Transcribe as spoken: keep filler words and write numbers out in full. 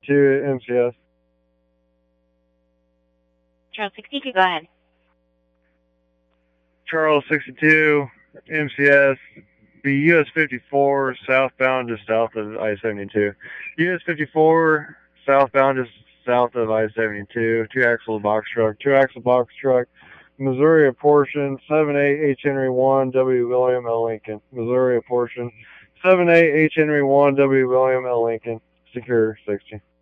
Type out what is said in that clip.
sixty-two M C S. Charles sixty-two, go ahead. Charles sixty-two M C S. Be U S fifty-four southbound just south of I seventy-two. U S fifty-four southbound just south of I seventy-two. Two axle box truck. Two axle box truck. Missouri portion seven eight H Henry one W William L Lincoln. Missouri portion seven eight H Henry one W William L Lincoln. Secure sixty.